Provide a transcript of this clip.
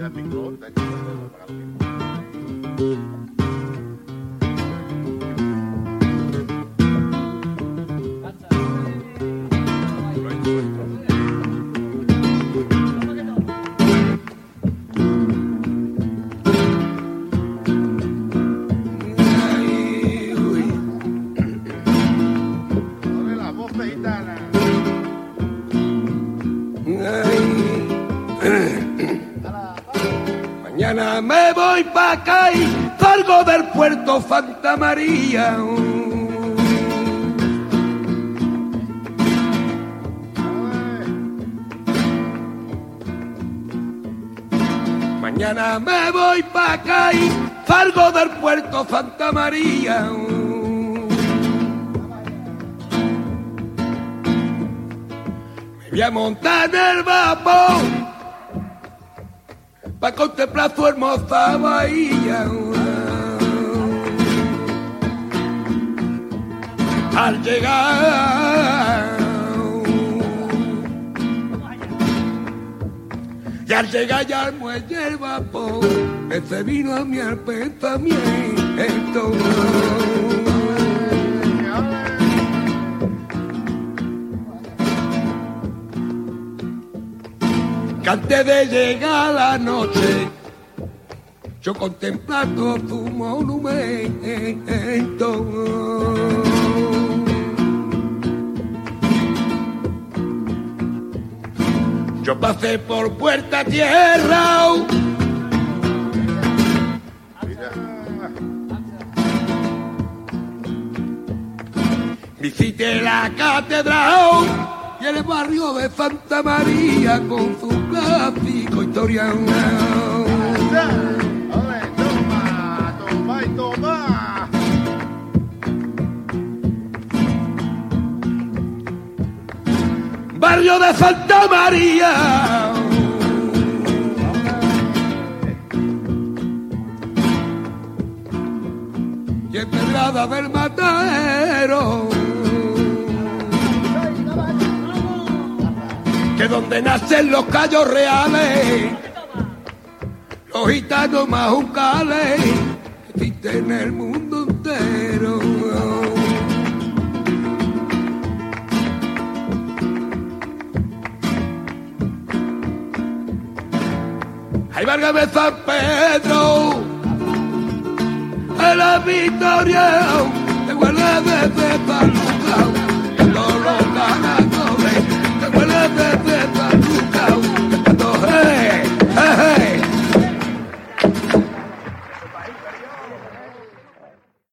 Mañana me voy pa' acá y salgo del puerto Santa María. Mañana me voy pa' acá y salgo del puerto Santa María. Me voy a montar en el vapor pa' contemplar su hermosa bahía. Al llegar, y al llegar ya al muelle el vapor, ese vino a mi pensamiento. Que antes de llegar la noche, yo contemplando tu monumento, yo pasé por Puerta Tierra, visité la catedral y el barrio de Santa María con su clásico historia. Toma y toma. Barrio de Santa María. Y en Pedrada del Matadero, que donde nacen los callos reales, los gitanos más juncales que existen en el mundo entero. Ay, válgame San Pedro, en la Victoria, te guarda desde Palma.